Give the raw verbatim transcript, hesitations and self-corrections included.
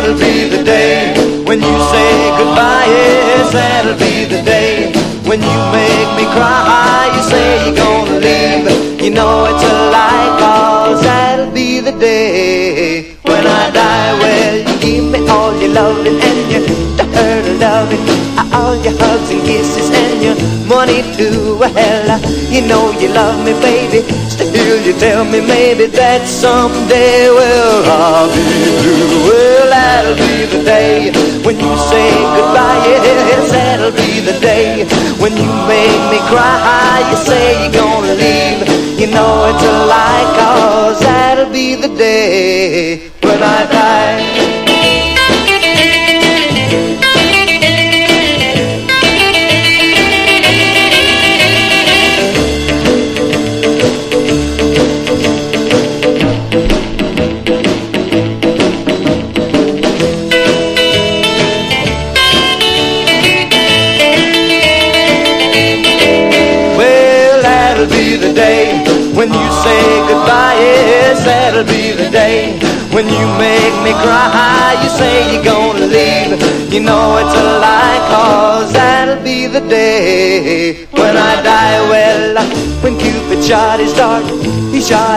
that'll be the day when you say goodbye. Yes, that'll be the day when you make me cry. You say you're gonna leave, you know it's a lie, 'cause that'll be the day when I die. Well, you give me all your loving and your hurt loving, all your hugs and kisses and your money too. Well, you know you love me, baby. Still you tell me maybe that someday, well, I'll be blue. Well, that'll be the day when you say goodbye. Yes, that'll be the day when you make me cry. You say you're gonna leave, you know it's a lie, 'cause that'll be the day when I die. When you say goodbye, yes, that'll be the day when you make me cry. You say you're gonna leave, you know it's a lie, 'cause that'll be the day when I die. Well, when Cupid shot his dart, he shot